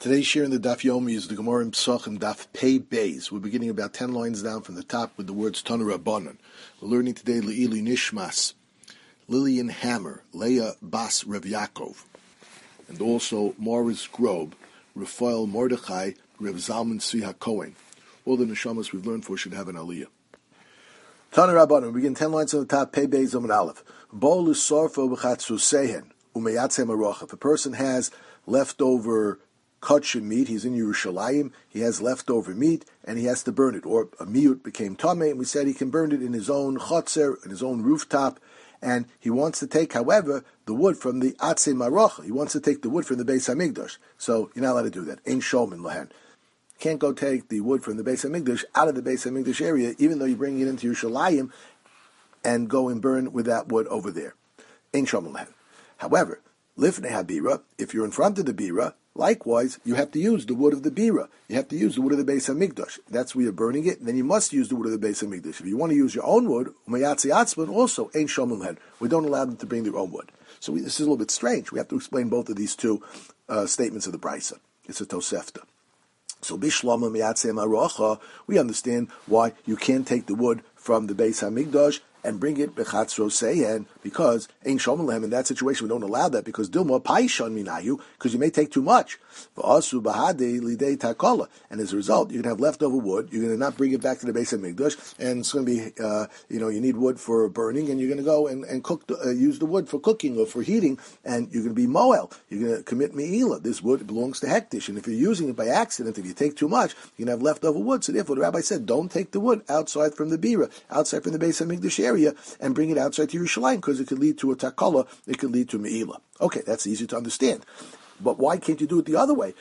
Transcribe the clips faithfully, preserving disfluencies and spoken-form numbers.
Today's share in the Daf Yomi is the Gemara in Pesachim Daf Pei Beis. We're beginning about ten lines down from the top with the words Tanu Rabbanan. We're learning today Le'ili Nishmas, Lillian Hammer, Leah Bas Rev Yaakov, and also Morris Grobe, Raphael Mordechai, Rev Zalman Tzvi HaKohen. All the neshamas we've learned for should have an aliyah. Tanu Rabbanan. We begin ten lines on the top. Pei Beis Amud Aleph. Bo l'sorfo b'chatzusehen umeyatzem arocha. If a person has leftover kosher meat, he's in Yerushalayim, he has leftover meat, and he has to burn it. Or a miut became tameh, and we said he can burn it in his own chotzer, in his own rooftop, and he wants to take, however, the wood from the atzei marocha. He wants to take the wood from the Beis HaMikdash. So you're not allowed to do that. Ein shomim lahen. Can't go take the wood from the Beis HaMikdash out of the Beis HaMikdash area, even though you're bringing it into Yerushalayim, and go and burn with that wood over there. Ein shomim lahen. However, lifnei habira, if you're in front of the bira, likewise, you have to use the wood of the bira. You have to use the wood of the Beis HaMikdash. That's where you're burning it, and then you must use the wood of the Beis HaMikdash. If you want to use your own wood, umayatzi atzman, also ain't shomim lahen. We don't allow them to bring their own wood. So we, this is a little bit strange. We have to explain both of these two uh, statements of the Brisa. It's a Tosefta. So bishlama miyatzei marocha, we understand why you can't take the wood from the Beis HaMikdash and bring it bechatzro sehen, because ein shomim lehem. In that situation, we don't allow that because dilma paishan minayu, because you may take too much. V'asu bahade lidei takola, and as a result, you're going to have leftover wood. You're going to not bring it back to the Beis HaMikdash, and it's going to be, uh, you know, you need wood for burning, and you're going to go and, and cook, the, uh, use the wood for cooking or for heating, and you're going to be moel. You're going to commit me'ilah. This wood belongs to hektish, and if you're using it by accident, if you take too much, you're going to have leftover wood. So therefore, the rabbi said, don't take the wood outside from the bira, outside from the Beis HaMikdash area, and bring it outside to Yerushalayim, because it could lead to a takala, it could lead to me'ilah. Okay, that's easy to understand. But why can't you do it the other way?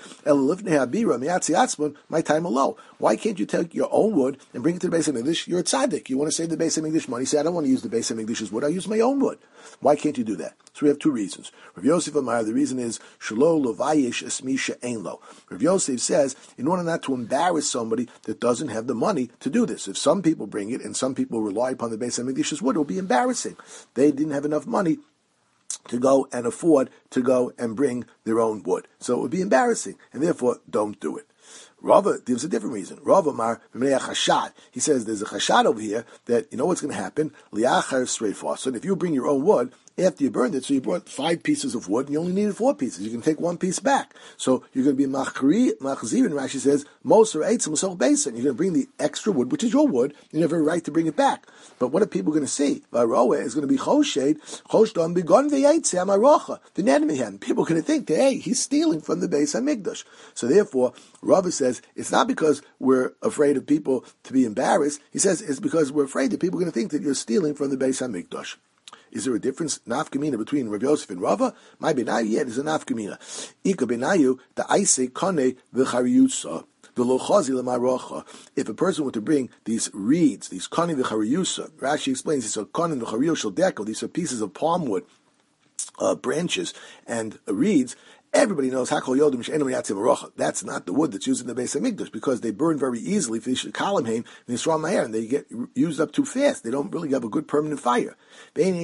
My time low. Why can't you take your own wood and bring it to the Beis HaMikdash? You're a tzaddik. You want to save the Beis HaMikdash money. You say, I don't want to use the Beis HaMikdash's wood. I'll use my own wood. Why can't you do that? So we have two reasons. Rav Yosef Amar, the reason is, Shelo lovayish esmisha ein lo. Rav Yosef says, in order not to embarrass somebody that doesn't have the money to do this. If some people bring it and some people rely upon the Beis HaMikdash's wood, it will be embarrassing. They didn't have enough money to go and afford to go and bring their own wood. So it would be embarrassing, and therefore don't do it. Rava gives a different reason. Rava Mar chashad. He says there's a chashad over here that you know what's going to happen. Liachar sreifah. So if you bring your own wood after you burned it, so you brought five pieces of wood and you only needed four pieces, you can take one piece back. So you're going to be machri machzir. And Rashi says moser eitzim musol basin. You're going to bring the extra wood, which is your wood. You have every right to bring it back. But what are people going to see? Varoeh is going to be choshed choshdon begon v'yaitzeh amarocha v'nedmihan. People are going to think that hey, he's stealing from the Beis HaMikdash. So therefore, Rava says it's not because we're afraid of people to be embarrassed. He says it's because we're afraid that people are going to think that you're stealing from the Beis HaMikdash. Is there a difference, nafkamina, between Rav Yosef and Rava? My benayu, yeah, there's a nafkamina. Ika benayu, the aise kane v'chariyutsa, the lochazi l'marocha. If a person were to bring these reeds, these kane v'chariyutsa, Rashi explains, these are kane v'chariyutsa deko, these are pieces of palm wood, uh, branches, and uh, reeds. Everybody knows hakol yodim she'enu yatzim arocha. That's not the wood that's used in the Beis HaMikdash because they burn very easily for the kalimheim and the yisrael maher, and they get used up too fast. They don't really have a good permanent fire. And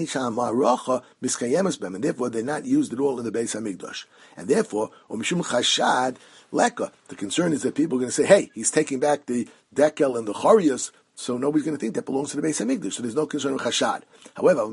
therefore they're not used at all in the Beis HaMikdash. And therefore, omishum chashad leka. The concern is that people are going to say, "Hey, he's taking back the dekel and the charius." So nobody's going to think that belongs to the Beis HaMikdash. So there's no concern with chashad. However,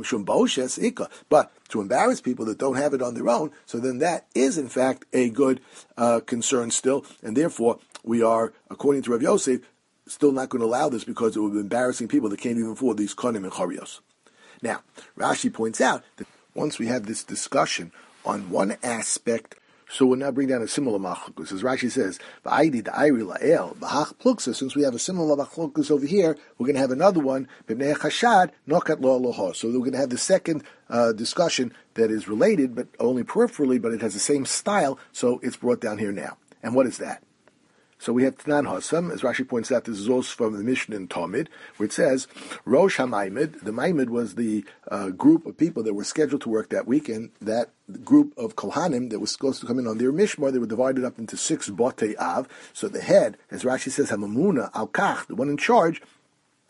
but to embarrass people that don't have it on their own, so then that is in fact a good uh, concern still, and therefore we are, according to Rav Yosef, still not going to allow this because it would be embarrassing people that can't even afford these konim and charios. Now, Rashi points out that once we have this discussion on one aspect, so we'll now bring down a similar machlokus. As Rashi says, "V'aydi da'ayri la'el b'hach pluksa." Since we have a similar machlokus over here, we're going to have another one. B'nei chashad nokat lo aloha. So we're going to have the second uh, discussion that is related, but only peripherally, but it has the same style. So it's brought down here now. And what is that? So we have Tanan Hasam, as Rashi points out, this is also from the Mishnah in Talmud, where it says, Rosh HaMaimid, the Maimid was the uh, group of people that were scheduled to work that week, and that group of Kohanim that was supposed to come in on their Mishmar, they were divided up into six Botei Av. So the head, as Rashi says, Hamamuna, Al-Kach, the one in charge,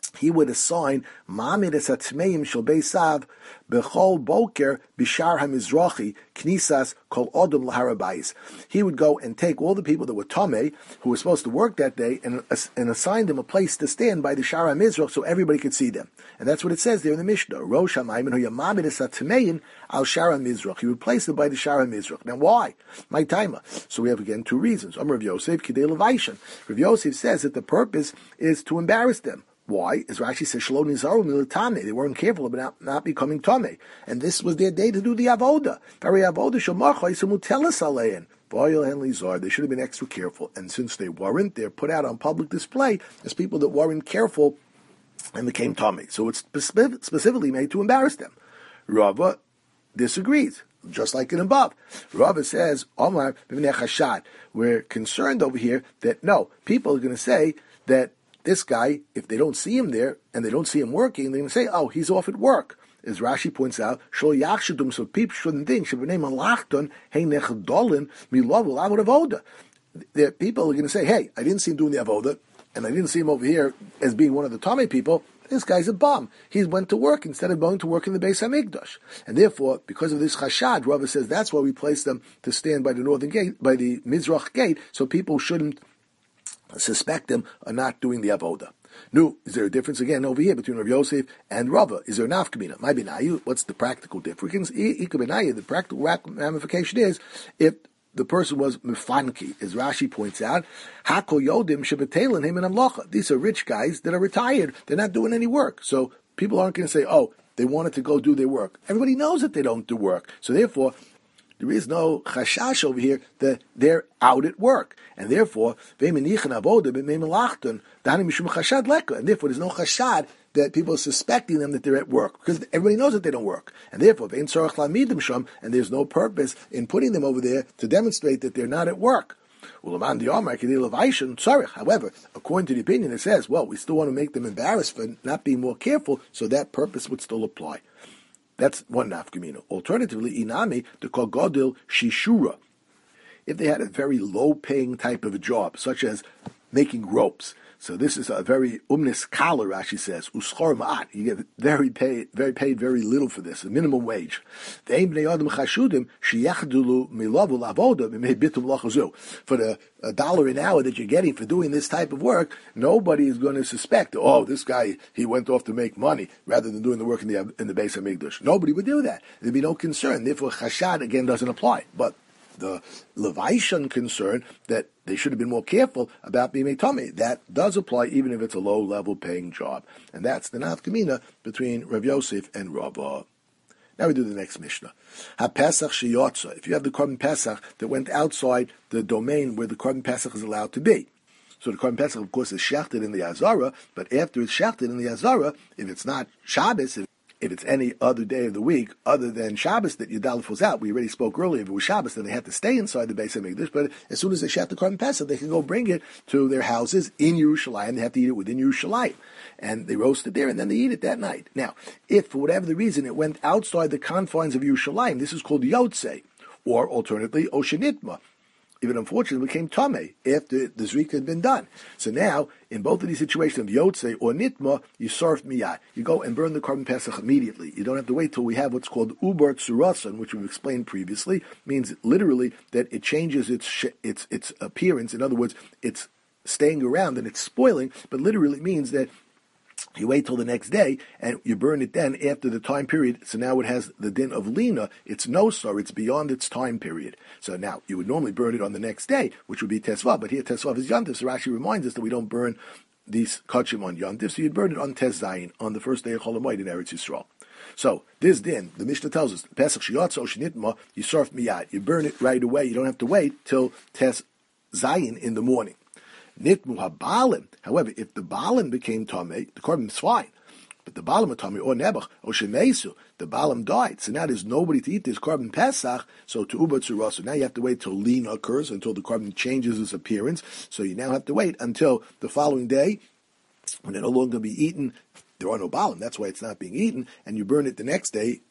he would assign Ma'amid es Hatmeim Shel Beisav Bechol Boker Bishar HaMizrachi Knisas Kol Odom L'Harabayis. He would go and take all the people that were Tomei, who were supposed to work that day, and, and assign them a place to stand by the Shar HaMizrach so everybody could see them. And that's what it says there in the Mishnah. Rosh HaMayim Hu Yamamid es Hatmeim Al Shar HaMizrach. He would place them by the Shar HaMizrach. Now why? My timer. So we have again two reasons. Amar Rav Yosef Kidei Levaishan. Rav Yosef says that the purpose is to embarrass them. Why? As Rashi says, Shelo nizaru milatame. They weren't careful about not, not becoming tame. And this was their day to do the avoda. Very avoda shemachai semutelas alein. They should have been extra careful. And since they weren't, they're put out on public display as people that weren't careful and became tame. So it's specific, specifically made to embarrass them. Rava disagrees, just like in above. Rava says, Omar b'vnei chashad. We're concerned over here that no, people are going to say that this guy, if they don't see him there, and they don't see him working, they're going to say, oh, he's off at work. As Rashi points out, Shol Yachshadum, so people shouldn't think, Shabbanei Malachton, Hey Nechadolin, Milovul Avod Avoda. The people are going to say, hey, I didn't see him doing the Avoda, and I didn't see him over here as being one of the Tomei people. This guy's a bum. He went to work instead of going to work in the Beis HaMikdash. And therefore, because of this chashad, Rava says that's why we place them to stand by the northern gate, by the Mizrach gate, so people shouldn't suspect them of not doing the avoda. Nu, is there a difference again over here between Rav Yosef and Rava? Is there an nafkamina? My binayu, what's the practical difference? The practical ramification is if the person was mefanki, as Rashi points out, hako yodim shebetelin him and amlocha. These are rich guys that are retired. They're not doing any work. So people aren't going to say, oh, they wanted to go do their work. Everybody knows that they don't do work. So therefore, there is no chashash over here that they're out at work. And therefore, and therefore there's no chashad that people are suspecting them that they're at work, because everybody knows that they don't work. And therefore, and there's no purpose in putting them over there to demonstrate that they're not at work. However, according to the opinion, it says, well, we still want to make them embarrassed for not being more careful, so that purpose would still apply. That's one nafkamina. Alternatively, inami, the kogodil shishura. If they had a very low-paying type of a job, such as making ropes, so this is a very umnis kala, Rashi says, uschor ma'at. You get very paid, very paid, very little for this, a minimum wage. For the a dollar an hour that you're getting for doing this type of work, nobody is going to suspect, oh, this guy, he went off to make money rather than doing the work in the in the Beis HaMikdash. Nobody would do that. There'd be no concern. Therefore, chashad again doesn't apply. But the Levaishan concern that they should have been more careful about being Meitame, that does apply even if it's a low-level paying job. And that's the nafkamina between Rav Yosef and Rava. Now we do the next Mishnah. Ha-Pesach sheyotza. If you have the Korban Pesach that went outside the domain where the Korban Pesach is allowed to be. So the Korban Pesach, of course, is shechted in the Azara, but after it's shechted in the Azara, if it's not Shabbos, if If it's any other day of the week other than Shabbos that Yudalef was out, we already spoke earlier, if it was Shabbos, then they had to stay inside the Beis HaMikdash, but as soon as they shot the Korban Pesach, they can go bring it to their houses in Yerushalayim. They have to eat it within Yerushalayim. And they roast it there, and then they eat it that night. Now, if for whatever the reason it went outside the confines of Yerushalayim, this is called Yotzei, or alternatively, Oshenitma. Even unfortunately became Tameh after the Zrika had been done. So now, in both of these situations of Yotzei or Nitma, you sarf miyad. You go and burn the Korban Pesach immediately. You don't have to wait till we have what's called Ubar Tsurasan, which we've explained previously. Means literally that it changes its sh- its its appearance. In other words, it's staying around and it's spoiling, but literally means that you wait till the next day, and you burn it then after the time period. So now it has the din of lina. It's no sar. It's beyond its time period. So now you would normally burn it on the next day, which would be tesvav. But here tesvav is yantiv. So Rashi reminds us that we don't burn these kachim on yantiv. So you'd burn it on tes zayin, on the first day of Chol Hamoed in Eretz Yisrael. So this din, the Mishnah tells us, Pesach sheyotza shenitma, you sarf miyad. You burn it right away. You don't have to wait till tes zayin in the morning. Nitmu habalim. However, if the balim became tamei, the korban is fine. But the balim tamei or nebuch or shemesu, the balim died. So now there's nobody to eat this korban pesach. So to uba tzura. So now you have to wait till lean occurs, until the korban changes its appearance. So you now have to wait until the following day, when they're no longer be eaten. There are no balim. That's why it's not being eaten, and you burn it the next day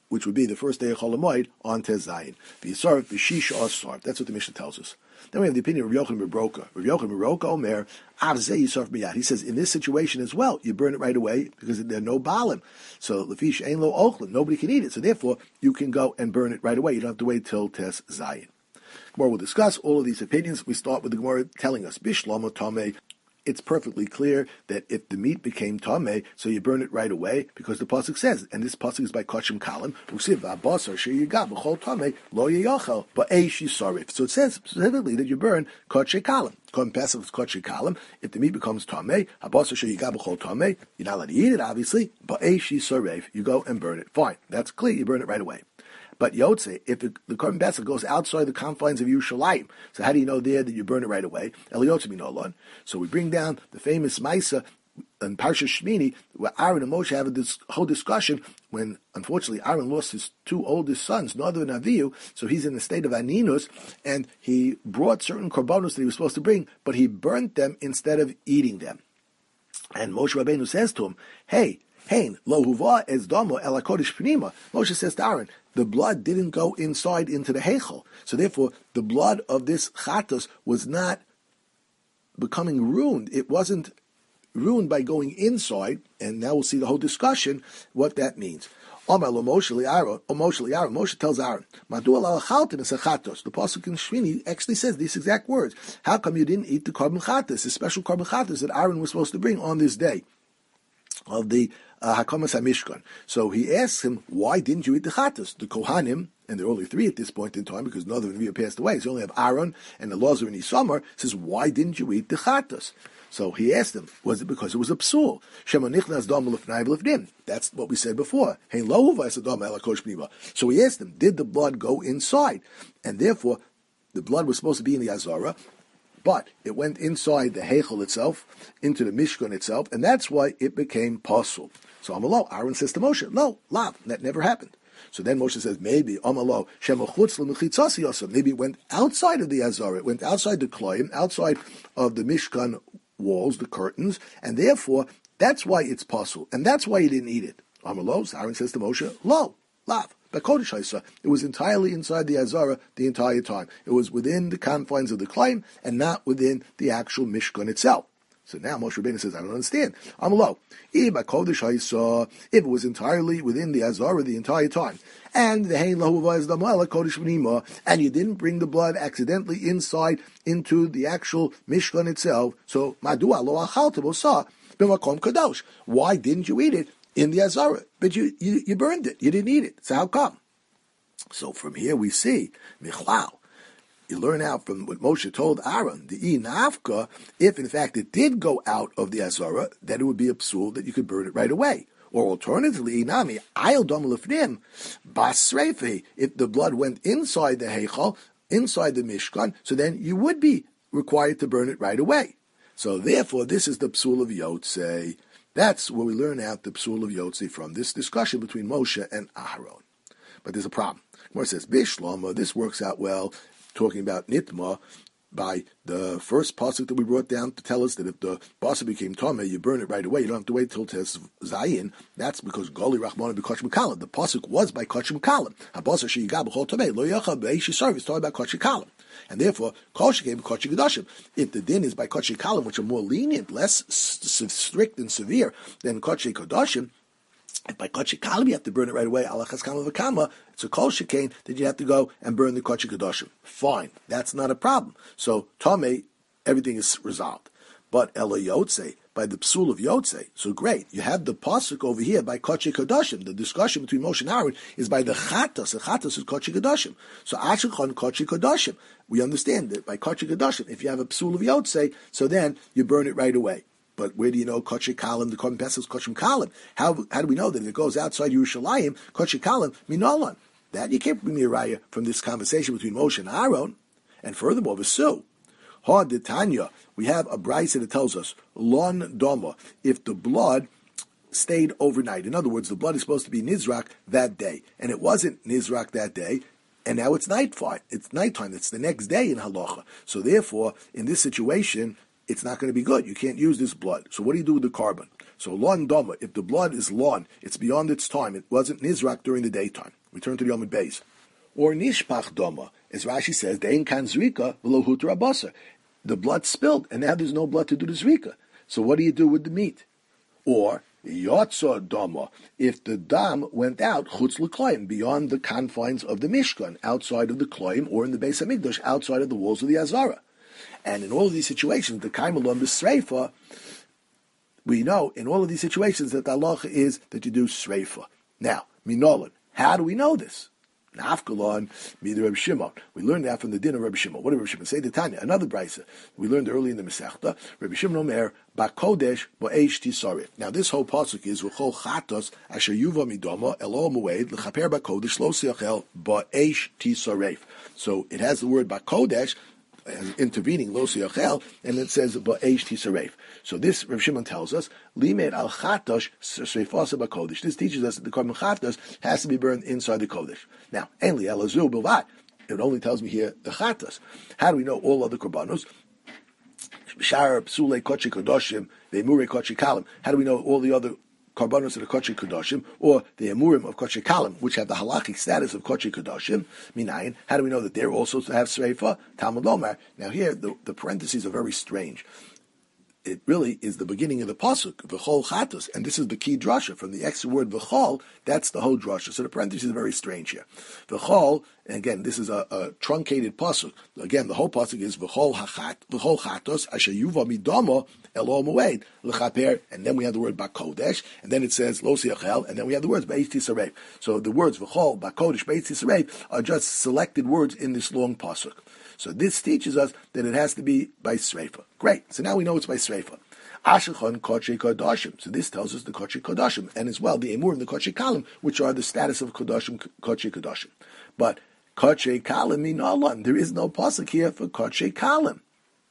which would be the first day of Chol Hamoed, on Tez Zayin. V'yisarv b'shish asar. That's what the Mishnah tells us. Then we have the opinion of Rav Yochanan ben Broka. Rav Yochanan ben Broka Omer, Av zeh yisarv miyad. He says, in this situation as well, you burn it right away because there are no balim. So, lefish ein lo ochlin, nobody can eat it. So therefore, you can go and burn it right away. You don't have to wait till Tez Zayin. Gemara will discuss all of these opinions. We start with the Gemara telling us, Bishlama Tameh. It's perfectly clear that if the meat became tameh, so you burn it right away, because the pasuk says, and this pasuk is by Kachim Kalim, so it says specifically that you burn Kachim Kalim. If the meat becomes tameh, you're not allowed to eat it, obviously, but you go and burn it. Fine, that's clear. You burn it right away. But Yotze, if the, the Korban Pesach goes outside the confines of Yerushalayim, so how do you know there that you burn it right away? El Yotze Minolon. So we bring down the famous Maisa in Parsha Shmini, where Aaron and Moshe have this whole discussion when, unfortunately, Aaron lost his two oldest sons, Nadav and Avihu, so he's in a state of aninus, and he brought certain korbanos that he was supposed to bring, but he burnt them instead of eating them. And Moshe Rabbeinu says to him, hey, Hein, lo huva es domo el hakodesh pnima. Moshe says to Aaron, the blood didn't go inside into the heichel. So therefore, the blood of this chatos was not becoming ruined. It wasn't ruined by going inside, and now we'll see the whole discussion, what that means. Moshe tells Aaron, the pasuk in Shmini actually says these exact words. How come you didn't eat the korban chatos, the special korban chatos that Aaron was supposed to bring on this day of the uh, Hakamas HaMishkan? So he asks him, why didn't you eat the chatos? The Kohanim, and there are only three at this point in time because none of them have passed away, so you only have Aaron and Elazar and Isamar, says, why didn't you eat the chatos? So he asked him, was it because it was a psul? That's what we said before. So he asked him, did the blood go inside? And therefore, the blood was supposed to be in the Azara, but it went inside the Heichel itself, into the Mishkan itself, and that's why it became pasul. So Amalo, Aaron says to Moshe, no, lav, that never happened. So then Moshe says, maybe Amalo, maybe it went outside of the Azara, it went outside the Kloim, outside of the Mishkan walls, the curtains, and therefore, that's why it's pasul, and that's why he didn't eat it. Amalo, Aaron says to Moshe, lo, lav. It was entirely inside the Azara the entire time. It was within the confines of the Klaim and not within the actual Mishkan itself. So now Moshe Rabbeinu says, I don't understand. Amalo, if it was entirely within the Azara the entire time, and the Hein Lahuva is the Mala Kodesh V'nima, and you didn't bring the blood accidentally inside into the actual Mishkan itself, so Madua Lo Achalta Bosa B'makom Kadosh. Why didn't you eat it in the Azara? But you, you you burned it. You didn't eat it. So how come? So from here we see, Michlal, you learn out from what Moshe told Aaron, the I Nafka, if in fact it did go out of the Azara, then it would be a psul that you could burn it right away. Or alternatively, Inami, Ayel Dom Lefnim, Basrefe, if the blood went inside the Heichal, inside the Mishkan, so then you would be required to burn it right away. So therefore, this is the psul of Yotzei. That's where we learn out the psul of Yotzei from, this discussion between Moshe and Aharon. But there's a problem. Gemara says, Bishlama, this works out well, talking about Nitma, by the first pasuk that we brought down to tell us that if the pasuk became tameh, you burn it right away. You don't have to wait till Tes Zayin. That's because Goli Rachmana b'Kachim Kalim. The pasuk was by Kachim Kalim. Habasa sheyiga b'chol tameh lo yacha b'eishisarv is talking about Kachim Kalim, and therefore Kol shekei b'Kachim Kedashim. If the din is by Kachim Kalim, which are more lenient, less strict and severe than Kachim Kedashim, if by Kachim Kalim you have to burn it right away, alachas kama v'kama, it's a kol shekain that you have to go and burn the Kachim Kedoshim. Fine, that's not a problem. So Tomei, everything is resolved. But Ela Yotzei, by the psul of Yotzei, so great. You have the pasuk over here by Kachim Kedoshim. The discussion between Moshe and Aaron is by the chatos. The chatos is Kachim Kedoshim. So Ashikon Kachim Kedoshim. We understand that by Kachim Kedoshim, if you have a psul of Yotzei, so then you burn it right away. But where do you know Kachim Kalim? The Korban Pesach is Kachim Kalim. How how do we know that if it goes outside Yerushalayim, Kachim Kalim Minolan? That you can't bring me a raya from this conversation between Moshe and Aaron. And furthermore, Vesu, Ha de Tanya, we have a brayso that tells us Lon Doma, if the blood stayed overnight. In other words, the blood is supposed to be Nizrak that day, and it wasn't Nizrak that day. And now it's nightfall. It's nighttime. It's the next day in halacha. So therefore, in this situation, it's not going to be good. You can't use this blood. So what do you do with the carbon? So lon dama, if the blood is lon, it's beyond its time. It wasn't nizrak during the daytime. We turn to the Yom Beis. Or nishpach dama, as Rashi says, dein kan zrika v'lo hutra basar. The blood spilled, and now there's no blood to do the zrika. So what do you do with the meat? Or yotza dama, if the dam went out chutz l'kloim, beyond the confines of the Mishkan, outside of the kloim, or in the Beis Hamikdash, outside of the walls of the Azara. And in all of these situations, the kaimalon b'sreifa, we know in all of these situations that the halacha is that you do sreifa. Now, minolan, how do we know this? Nafkalon, Mida Reb Shimon. We learned that from the din of Reb Shimon. What did Reb Shimon say? The Tanya, another brisa. We learned early in the Masechta. Reb Shimon Omer, Bakodesh, Bo'esh Tisarif. Now this whole pasuk is V'chol Chatos, Asher Yuva Midoma, Elo Mued, L'chaper Bakodesh, Lo Siachel, Bo'esh Tisarif. So it has the word Bakodesh, intervening lo siachel, and it says ba'esh tisaref. So this Rav Shimon tells us limed al chatosh sreifasa b'kodesh. This teaches us that the carbon chatosh has to be burned inside the kodesh. Now, enli elazu bilvat. It only tells me here the chatos. How do we know all other korbanos? Shar psule kochi kodoshim ve'mure kochi kalim. How do we know all the other Karbanos of the Kochi Kodoshim, or the Emurim of Kochi Kalim, which have the halachic status of Kochi Kodoshim? Minayin, how do we know that they're also to have Sreifa? Talmud Lomar. Now here, the, the parentheses are very strange. It really is the beginning of the pasuk, v'chol chatos, and this is the key drasha from the extra word v'chol. That's the whole drasha. So the parentheses are very strange here. V'chol, and again, this is a, a truncated pasuk. Again, the whole pasuk is v'chol hachat, v'chol chatos asher yuva midama elo moed l'chaper, and then we have the word bakodesh, and then it says lo siachel, and then we have the words beis tisaref. So the words v'chol, bakodesh, beis tisaref are just selected words in this long pasuk. So this teaches us that it has to be by Sreifa. Great. So now we know it's by Sreifa. Ashachon Kochi Kodashim. So this tells us the Kochi Kodashim, and as well the Emur and the Kochi Kalim, which are the status of Kodashim, Kochi Kodashim. But Kochi Kalim mean Alon. There is no pasuk here for Kochi Kalim.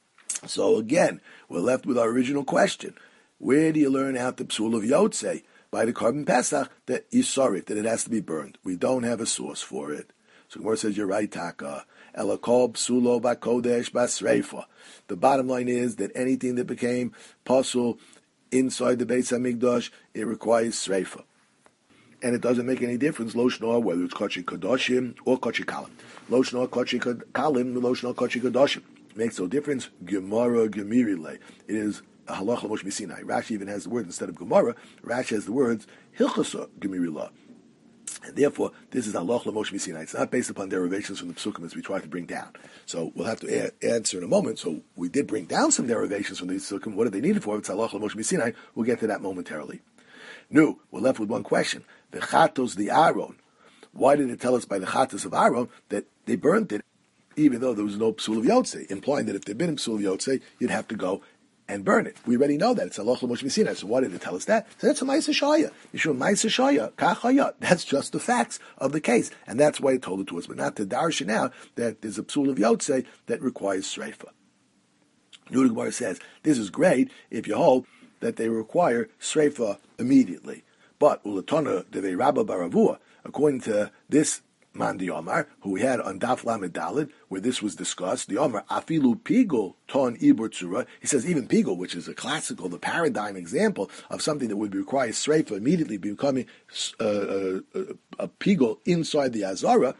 So again, we're left with our original question. Where do you learn out the Psul of Yotzei? By the Carbon Pesach, that Yisarif, that it has to be burned. We don't have a source for it. So Gemara says, you're right, Taka. Elakol psulo bakodesh basreifa. The bottom line is that anything that became pasul inside the Beis Hamikdash, it requires sreifa. And it doesn't make any difference, lo shnor, whether it's kochi kodoshim or kochi kalim. Lo shnor kochi kalim, lo shnor kochi kodoshim. Makes no difference. Gemara gemirile. It is a halacha Moshe Sinai. Rashi even has the word instead of Gemara. Rashi has the words hilchasa gemirile. And therefore, this is Allah Moshe Sinai. It's not based upon derivations from the Psukim as we try to bring down. So we'll have to a- answer in a moment. So we did bring down some derivations from the Psukim. What are they needed for? It's Allah Moshe Sinai. We'll get to that momentarily. No, we're left with one question. The Chatos the Aaron. Why did it tell us by the Chatos of Aaron that they burned it, even though there was no Psul of Yotzei, implying that if there'd been a Psul of Yotzei, you'd have to go and burn it. We already know that. It's Allah Moshe Sinai. So why did it tell us that? So that's a Ma'aseh Shaya. Yeshua Ma'aseh Shaya, Kachaya. That's just the facts of the case. And that's why it told it to us. But not to darshan now that there's a Psul of Yotzei that requires Sreifa. Nuda Gemara says, this is great if you hold that they require Sreifa immediately. But Ulatona Devei Rabba Baravua, according to this Man the Omar, who we had on Daf Lamed Daled, where this was discussed, the Omar, Afilu Pigul Ton Ibur Tzura, he says even Pigul, which is a classical, the paradigm example of something that would require Sreifa immediately becoming uh, uh, a Pigul inside the Azara,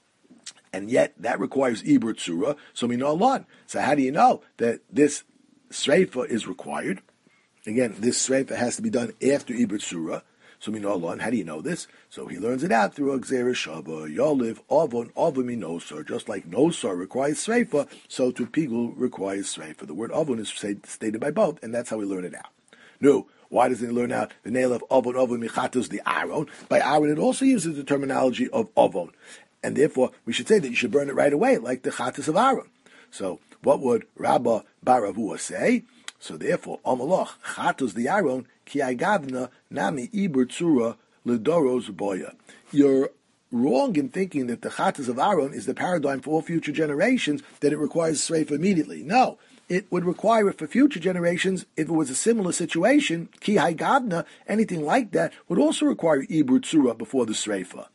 and yet that requires Ibur Tzura, so we know Allah. So how do you know that this Sreifa is required? Again, this Sreifa has to be done after Ibur Tzura. So we know Allah. How do you know this? So he learns it out through Gzeira Shaba, Yoliv, Avon, Avami Nosar. Just like Nosar requires Sreifa, so to Pigul requires Sreifa. The word Avon is stated by both, and that's how we learn it out. No, why doesn't he learn out the nail of Avon, Avon, Michatos, the Aaron? By Aaron, it also uses the terminology of Avon. And therefore, we should say that you should burn it right away, like the Chatos of Aaron. So, what would Rabba Baravua say? So therefore, Amalach, Chatos the Aaron, Ki agavna nami ibur tzura ledoros boya. You're wrong in thinking that the Chatos of Aaron is the paradigm for all future generations, that it requires Sreifa immediately. No, it would require it for future generations if it was a similar situation. Ki gavna, anything like that, would also require ibur tzura before the Sreifa.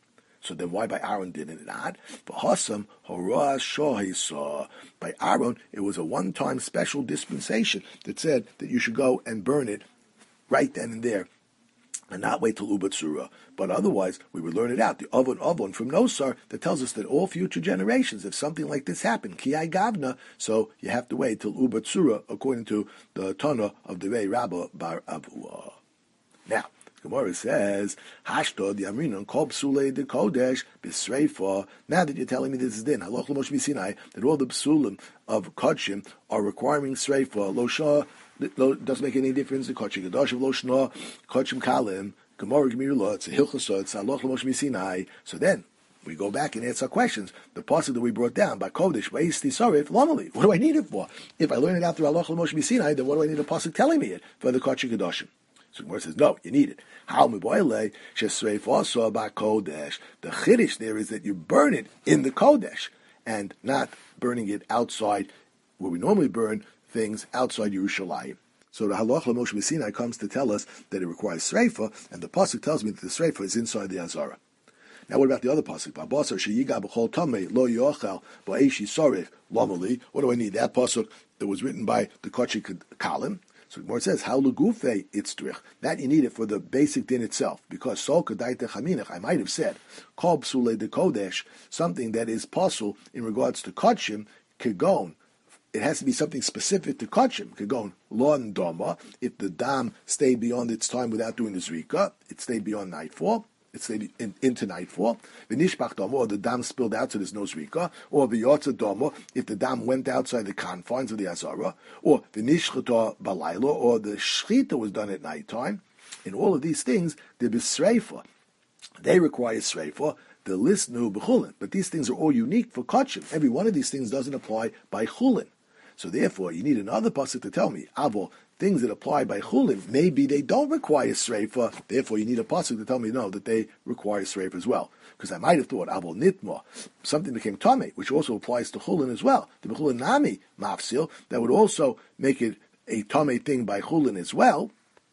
So then why by Aaron did it not? For Hassam, Horah Shohisa. By Aaron, it was a one-time special dispensation that said that you should go and burn it right then and there, and not wait till Ubatsura. But otherwise, we would learn it out. The Avon Avon from Nosar that tells us that all future generations, if something like this happened, Kiyai Gavna, so you have to wait till Ubatsura, according to the Tana of the Rei Rabba Bar Avua. Now, Gemara says, Hashtod Yamrinon Kol Psulei de Kodesh B'Sreifa. Now that you're telling me this is din, Halach L'Moshe B'Sinai, that all the psulim of Kodshim are requiring Sreifa, Lo Shah, doesn't make any difference. The Kodshim Kadosh of Lo Shna, Kodshim Kalim, Gemara Gemirullah, it's a Hilchasot, it's Halach L'Moshe B'Sinai. So then, we go back and answer questions. The pasuk that we brought down by Kodesh, Vayis Tisarif, Lomali. What do I need it for? If I learn it after Halach L'Moshe B'Sinai, then what do I need a pasuk telling me it for the Kodshim Kadoshim? So Gemara says, no, you need it. How miboile shesreif also by kodesh. The chiddush there is that you burn it in the kodesh and not burning it outside, where we normally burn things outside Yerushalayim. So the Halach L'Moshe B'Sinai comes to tell us that it requires sreifa, and the pasuk tells me that the sreifa is inside the azara. Now, what about the other pasuk? Babasar sheyiga b'chol tamei lo yochel ba'eshi sorif lomali. What do I need? That pasuk that was written by the Kochi Kalim. So the Gemara says, how lugufe itzrich. That you need it for the basic din itself, because sol kadaita chaminach. I might have said kol psule de kodesh, something that is pasul in regards to kodshim kegon. It has to be something specific to kodshim kegon lon doma. If the dam stayed beyond its time without doing the zrika, it stayed beyond nightfall. It stayed in, into nightfall. The nishbach domo, or the dam spilled out, so there's no zrika. Or the yotza domo, if the dam went outside the confines of the azara. Or the nishchata balaylo, or the shchita was done at nighttime. In all of these things, the bisreifa, they require sreifa. The listnu b'chulin, but these things are all unique for kodshim. Every one of these things doesn't apply by chulin. So therefore, you need another pasuk to tell me, avo, things that apply by chulin, maybe they don't require sreifa, therefore you need a pasuk to tell me, no, that they require sreifa as well. Because I might have thought, avo nitma, something became tamei, which also applies to chulin as well. The b'chulin nami mafsil, that would also make it a tamei thing by chulin as well.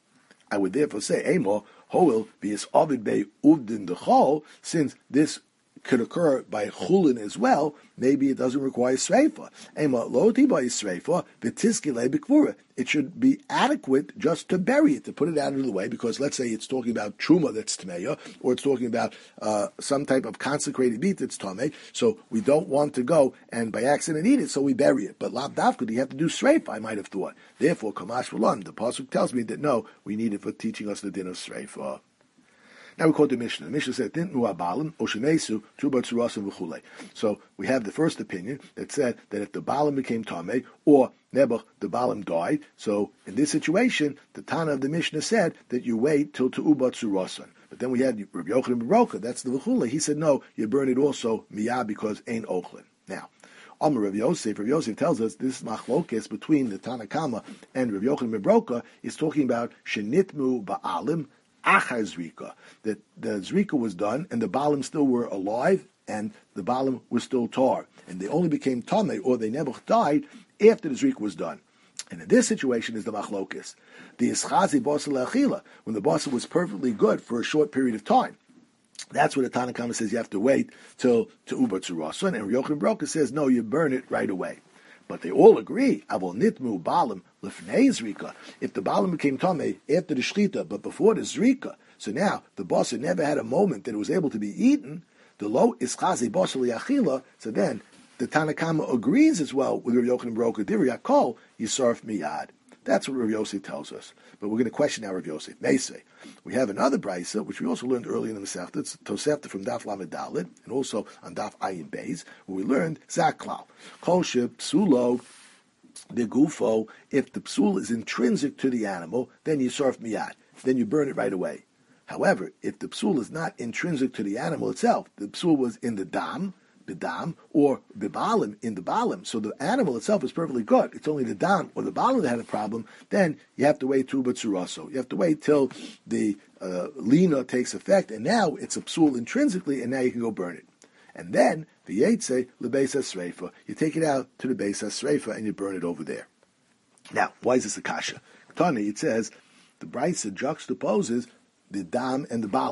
I would therefore say, emo, hoil, bi'is avid bei uvdin dechol, since this could occur by chulin as well, maybe it doesn't require sreifa. Ema loti by sreifa, v'tiskile b'kvura. It should be adequate just to bury it, to put it out of the way, because let's say it's talking about truma that's tmeya, or it's talking about uh, some type of consecrated meat that's tamei, so we don't want to go and by accident eat it, so we bury it. But lav davka, you have to do sreifa, I might have thought. Therefore, kamash v'lan, the pasuk tells me that no, we need it for teaching us the din of sreifa. Now we quote the Mishnah. The Mishnah said, so we have the first opinion that said that if the Balaam became Tameh, or Nebuch, the Balaam died, so in this situation, the Tana of the Mishnah said that you wait till Tu'ubat Surasan. But then we had Rabbi Yochanan ben Broka, that's the V'chule. He said, no, you burn it also miyah because ain't ochlin. Now, Amar Rav Yosef, Rav Yosef tells us this machlokes between the Tanakama and Rabbi Yochanan ben Broka is talking about Shenitmu Ba'alim Achar Zrika, that the Zrika was done and the Balaam still were alive and the Balaam was still tar. And they only became Tameh, or they never died, after the Zrika was done. And in this situation is the Machlokis. The Ischazi Basal Achila, when the Basal was perfectly good for a short period of time. That's what the Tanakhama says you have to wait till to Ubat Zurasan. And Yochanan Broka says, no, you burn it right away. But they all agree, Avol Nitmu Balaam Lifnei Zrika. If the Balaam became Tameh after the Shchita, but before the Zrika, so now the Basar never had a moment that it was able to be eaten, the Lo Ischazi Basal Yachila, so then the Tanakhama agrees as well with Rav Yochanan Broka, Diri Yakol, Yisarf Miyad. That's what Rav Yosef tells us. But we're going to question now Rav Yosef. Meisei. We have another brisa, which we also learned earlier in the Masechta. It's Tosefta from Daf Lamed Daled, and also on Daf Ayin Beis, where we learned Zaklal. Kol sheb psulo de gufo. If the psul is intrinsic to the animal, then you sarf miyad. Then you burn it right away. However, if the psul is not intrinsic to the animal itself, the psul was in the dam, bidam, or bibalim, in the balim, so the animal itself is perfectly good. It's only the dam or the balim that had a problem, then you have to wait to batsuraso. You have to wait till the uh, lina takes effect, and now it's a psul intrinsically, and now you can go burn it. And then, the yetze, lebeis ha-sreifa, you take it out to the beis ha-sreifa, and you burn it over there. Now, why is this a kasha? Tani, it says, the brisa juxtaposes the dam and the balim.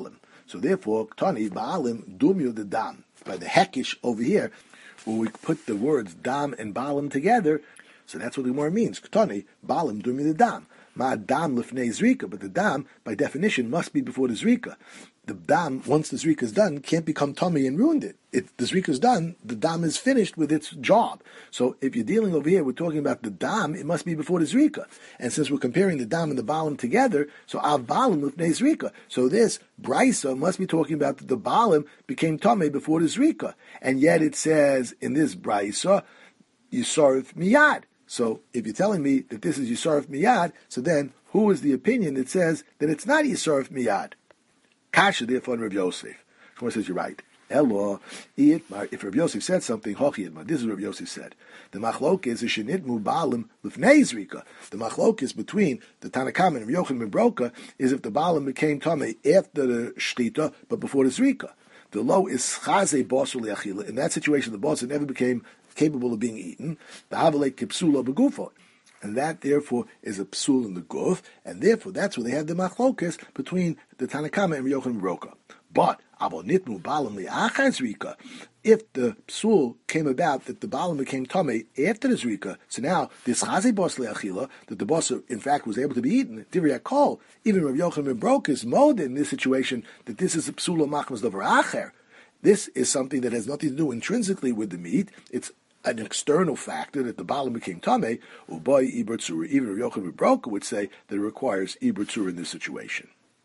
So therefore, Ktani, Baalim, Dumyu, the Dam. By the Hekish over here, where we put the words Dam and Baalim together, so that's what the Gemara means. Ktani, Baalim, Dumyu, the Dam. Ma Dam lifnei Zrika, but the Dam, by definition, must be before the Zrika. The Dam, once the Zrika is done, can't become tummy and ruined it. If the Zrika is done, the Dam is finished with its job. So if you're dealing over here, we're talking about the Dam, it must be before the Zrika. And since we're comparing the Dam and the Baalim together, so Av Baalim lifnei Zrika. So this Brisa must be talking about that the Baalim became tummy before the Zrika. And yet it says in this Brisa, Yisarif Miyad. So if you're telling me that this is Yisarif Miyad, so then who is the opinion that says that it's not Yisarif Miyad? Kasha, therefore, in Rav Yosef. Shmuel says you're right. Elo, if Rav Yosef said something, Hochi Idma. This is what Rav Yosef said. The machlok is a shenitmu baalim lifnei zrika. The machlok is between the Tanakam and Rav Yochanan ben Broka is if the baalim became tamei after the shtita, but before the zrika. The low is chaze basur le'achila. In that situation, the basur never became capable of being eaten. The havelei kipsula begufo. And that, therefore, is a psul in the guf, and therefore, that's where they had the machlokes between the Tanakama and Yochanan ben Broka. But, abonitnu balam li'achar zrika, if the psul came about that the balam became tamei after the zrika, so now this chazi bos le'achila, that the boss, in fact, was able to be eaten, divrei kol, even Rav Yochanan ben Broka is mode in this situation that this is a psul of machmas davar acher. This is something that has nothing to do intrinsically with the meat. It's an external factor that the Baalim became Tameh, Ubai Iber Tzura. Even Rav Yochanan ben Broka would say that it requires Iber Tzura in this situation.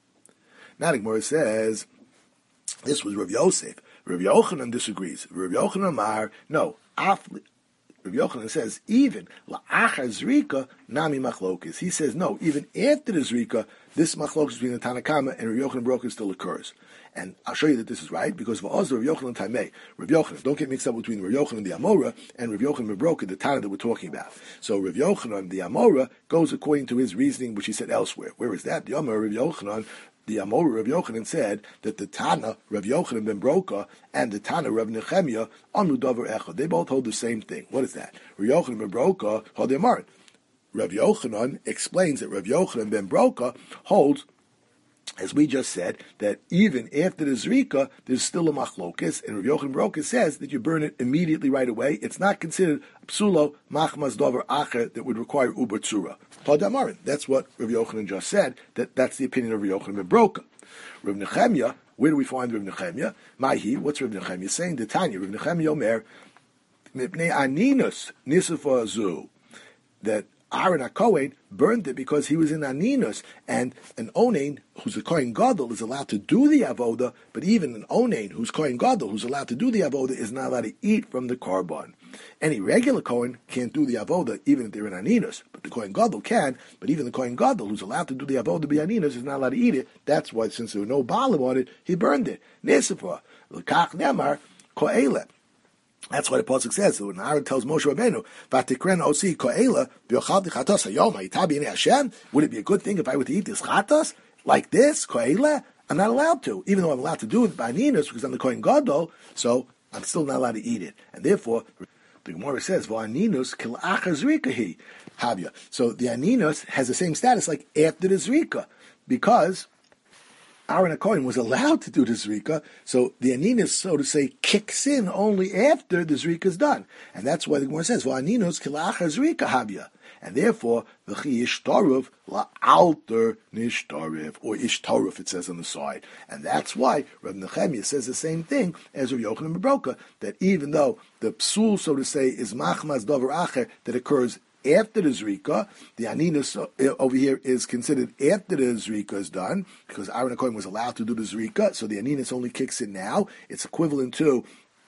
Now the Gemara says, this was Rav Yosef. Rav Yochanan disagrees. Rav Yochanan Amar, no, Afli. Rav Yochanan says, even la'achar zrika nami machlokis. He says, no, even after the zrika, this machlokis between the Tanakama and Rav Yochanan Broka still occurs. And I'll show you that this is right, because for Oz, Rav Yochanan Taimei, Rav Yochanan, don't get mixed up between Rav Yochanan the Amora and Rav Yochanan ben Broka, the Tana that we're talking about. So Rav Yochanan the Amora goes according to his reasoning, which he said elsewhere. Where is that? The Amora Rav Yochanan, the Amora Rav Yochanan said that the Tana, Rav Yochanan ben Broka, and the Tana, Rav Nechemia, Anu Dover Echad. They both hold the same thing. What is that? Rav Yochanan ben Broka, hold the Amarit. Rav Yochanan explains that Rav Yochanan ben Broka holds, as we just said, that even after the zrika, there's still a machlokes, and Rav Yochanan ben Broka says that you burn it immediately right away. It's not considered psulo machmas dover acher that would require uber tzura. That's what Rav Yochanan just said. That that's the opinion of Rav Yochanan ben Broka. Rav Nechemia, where do we find Rav Nechemia? Mahi, what's Rav Nechemia saying? The Tanya, Rav Nechemia Omer, mipnei aninus nisafa zu, that Aaron HaKohen burned it because he was in Aninus, and an Onain, who's a Kohen Gadol, is allowed to do the Avoda, but even an Onain, who's Kohen Gadol, who's allowed to do the Avoda, is not allowed to eat from the Korban. Any regular Kohen can't do the Avoda, even if they're in Aninus, but the Kohen Gadol can, but even the Kohen Gadol, who's allowed to do the Avoda by Aninus, is not allowed to eat it. That's why, since there were no Baalim on it, he burned it. Nesifah, L'kach Nemar, Ko'eleh. That's why the pasuk says. So when Aaron tells Moshe Rabbeinu, "Vatikren osi ko'ela b'yochal chatos hayom hayitabi inei Hashem," would it be a good thing if I were to eat this chatos like this ko'ela? I'm not allowed to, even though I'm allowed to do it by ninus because I'm the Kohen Gadol. So I'm still not allowed to eat it, and therefore the Gemara says, "V'aninus kilachar zrikahi havya." So the aninus has the same status like after the zrika, because Aaron HaKohen was allowed to do the Zrika, so the Aninus, so to say, kicks in only after the Zrika is done. And that's why the Gemara says, well, Aninus kilachar Zrika habya. And therefore, v'chi ishtaruv la'alter nishtaruv, or ishtaruv, it says on the side. And that's why Rav Nechemia says the same thing as Rav Yochanan ben Broka, that even though the psul, so to say, is machmas davar acher, that occurs after the Zrika, the Aninus over here is considered after the Zrika is done, because Aaron HaKohen was allowed to do the Zrika, so the Aninus only kicks in now. It's equivalent to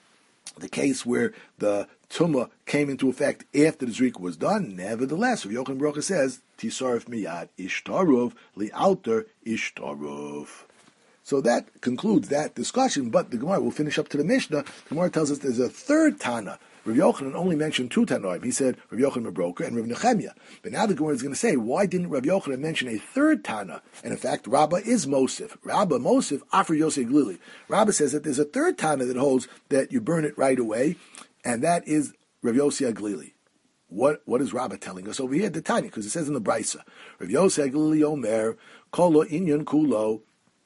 the case where the Tumah came into effect after the Zrika was done. Nevertheless, Rav Yochanan ben Broka says, Tisarif miyad ishtaruv li'alter ishtaruv. So that concludes that discussion, but the Gemara will finish up to the Mishnah. The Gemara tells us there's a third Tana. Rav Yochanan only mentioned two Tanoim. He said Rav Yochanan ben Broka and Rav Nechemia. But now the Gemara is going to say, why didn't Rav Yochanan mention a third Tana? And in fact, Rabbah is Mosif. Rabbah Mosif, Afar Yosei Glili. Rabbah says that there's a third Tana that holds that you burn it right away, and that is Rav Yosei Glili. What what is Rabbah telling us over here? The Tanya, because it says in the Brisa, Rav Yosei Glili Omer, Kolo Inyan Kulo,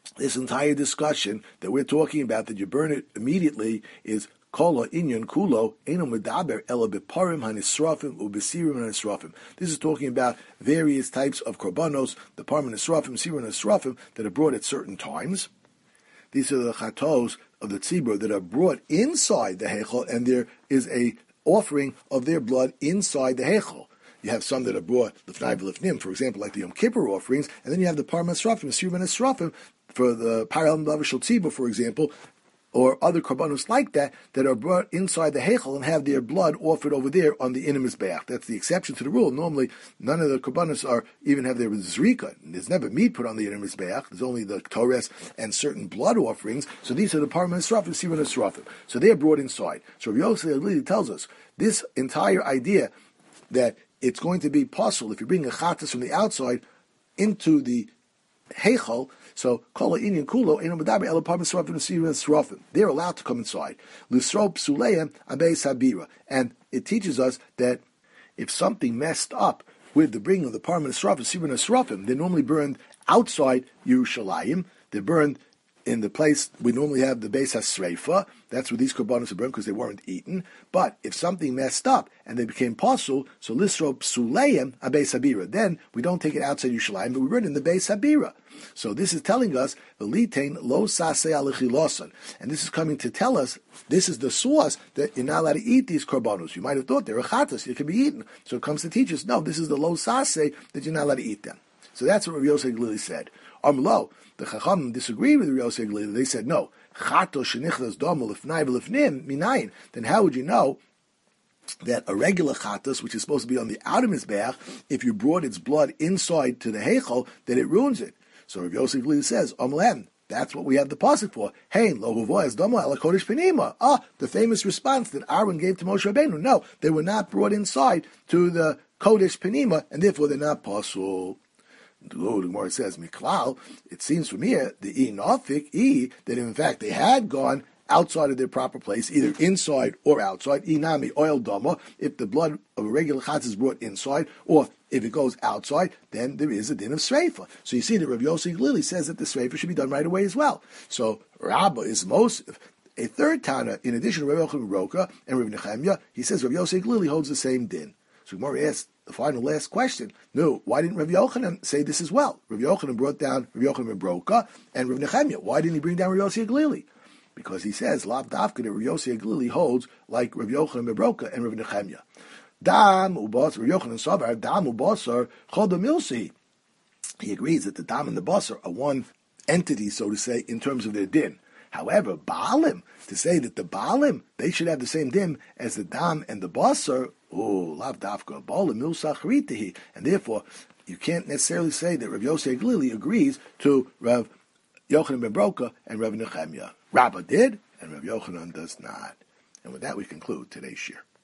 this entire discussion that we're talking about, that you burn it immediately, is Kola inyan kulo eno medaber ela beparim hanisrafim ubesirim hanisrafim. This is talking about various types of korbanos, the parim hanisrafim, sirim hanisrafim, that are brought at certain times. These are the chatos of the tzibur that are brought inside the heichal, and there is a offering of their blood inside the heichal. You have some that are brought lifnai v'lifnim, for example, like the Yom Kippur offerings, and then you have the parim hanisrafim, sirim hanisrafim, for the parim b'avashal tzibur, for example, or other korbanos like that, that are brought inside the heichal and have their blood offered over there on the inner mizbeach. That's the exception to the rule. Normally, none of the korbanos are even have their zrika. There's never meat put on the inner mizbeach. There's only the torres and certain blood offerings. So these are the parim hanisrafim, sirim hanisrafim. So they're brought inside. So Rav Yosef Aglili tells us this entire idea that it's going to be possible if you bring a chatas from the outside into the heichal. So kola inyan kulo eno medaber ela parim hanisrafim sirim hanisrafim. They're allowed to come inside. Lisro psuleim abeis habira, and it teaches us that if something messed up with the bringing of the parim hanisrafim sirim hanisrafim, they're normally burned outside Yerushalayim. They're burned in the place we normally have the Beis HaSreifa. That's where these korbanos are burned because they weren't eaten. But if something messed up and they became pasul, so lisro psuleim abeis habira, then we don't take it outside Yerushalayim, but we burn it in the Beis Habira. So this is telling us the litain lo saseh alechilosan, and this is coming to tell us this is the source that you're not allowed to eat these korbanos. You might have thought they're a chatas, they can be eaten. So it comes to teach us, no, this is the lo saseh that you're not allowed to eat them. So that's what Rav Yosef Aglili said. Amlo, the Chacham disagreed with Rav Yosef Aglili. They said, no, chato shenichlas domo lifnai v'lifnim minayin. Then how would you know that a regular chatas, which is supposed to be on the outer mizbeach, if you brought its blood inside to the heichal, then it ruins it? So Rav Yosef Aglili says, Amlem, that's what we have the pasuk for. Hey, lo huvoyas domo ala kodesh penima. Ah, the famous response that Aaron gave to Moshe Rabbeinu. No, they were not brought inside to the kodesh penima, and therefore they're not pasul. The Gemara says, Miklal, it seems from here, the E Nafik, E, that in fact they had gone outside of their proper place, either inside or outside, Inami, oil dama, if the blood of a regular chatz is brought inside, or if it goes outside, then there is a din of sreifa. So you see that Rav Yosef Aglili says that the sreifa should be done right away as well. So Rabbah is most, a third Tana, in addition to Rav Yochanan Roka and Rav Nechemya, he says Rav Yosef Aglili holds the same din. So Gemara asks the final last question. No, why didn't Rav Yochanan say this as well? Rav Yochanan brought down Rav Yochanan ben Broka and Rav Nechemya. Why didn't he bring down Rav Yosef Aglili? Because he says, Lav Dafka, that Rav Yosef Aglili holds like Rav Yochanan ben Broka and Rav Nechemya. Dam ubasar, Rav Yochanan Savar, Dam ubasar, Choda Milsi. He agrees that the Dam and the Basar are one entity, so to say, in terms of their din. However, Baalim, to say that the Baalim, they should have the same din as the Dam and the Basar, oh, Lav Dafka, Baalim Milsa Charitahi, and therefore, you can't necessarily say that Rav Yosef Aglili agrees to Rav Yochanan ben Broka and Rav Nechemya. Rabbah did, and Rav Yochanan does not. And with that, we conclude today's shir.